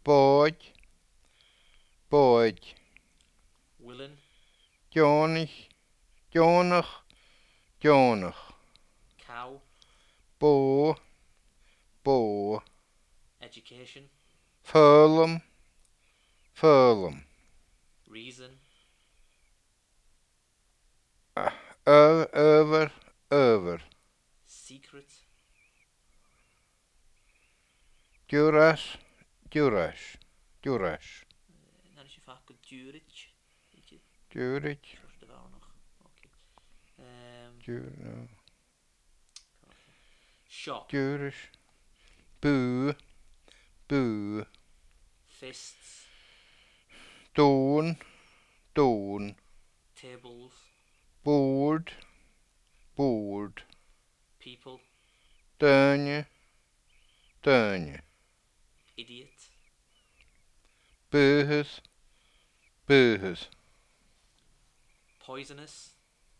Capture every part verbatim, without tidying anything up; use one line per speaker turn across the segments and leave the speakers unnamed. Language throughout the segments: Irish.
boid, boid.
Willen,
Jonich, jonach, jonach.
cow,
Bo, bo.
education,
Furlum, furlum.
reason,
Over, over, over.
secret,
Duras, duras, duras.
dan is je vaak Durich, weet je,
Durich,
zoals er wel nog, oké. Ehm,
dur,
shop,
duras. Boo, boo.
fists,
Dawn, dawn.
tables,
Board, board.
people,
Durnje, durnje.
idiot,
Burhus, burhus.
poisonous,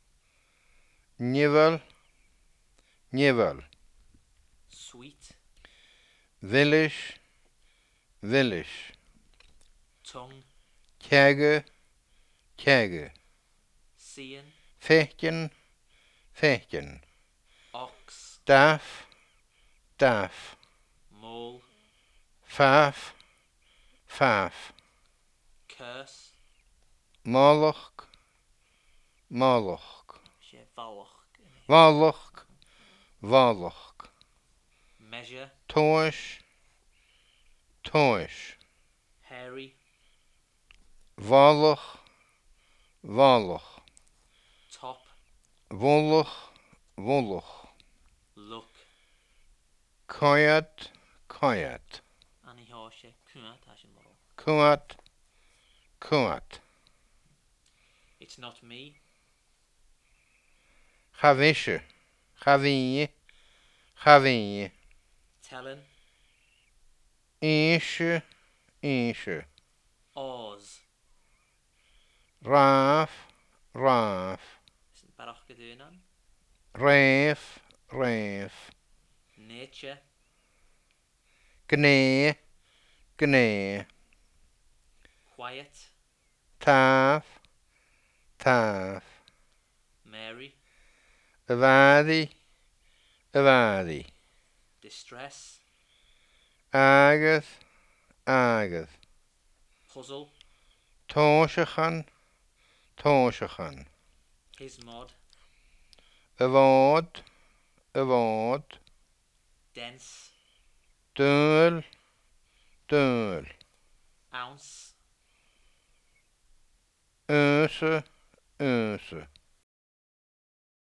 Nivel, nivel.
sweet,
Village, village.
tongue,
Kjæge, kjæge.
seeing,
Fækken, fækken.
ox,
Daf, daf.
mole,
Faf, faf.
curse,
Moloch, moloch.
je valch,
Waloch, waloch.
measure,
Toish, toish.
hairy,
Waloch, waloch.
top,
Woloch, woloch.
look,
Quiet, quiet.
en ik hoor je kuat als je lol.
Kuat, kuat.
It's not me,
Chavisje, chavinje, chavinje.
tellen,
Eensje, eensje.
oz,
Raaf, raaf.
is een barach gedaan aan,
Reef, reef.
nature,
Gnee, gnee.
quiet,
Taaf, taaf.
Mary,
Evadi, evadi.
distress,
Agath, agath.
puzzle,
Toshachan, toshachan.
his mod,
Avod, avod.
dense,
Dul, dul.
ounce,
Öse, öse.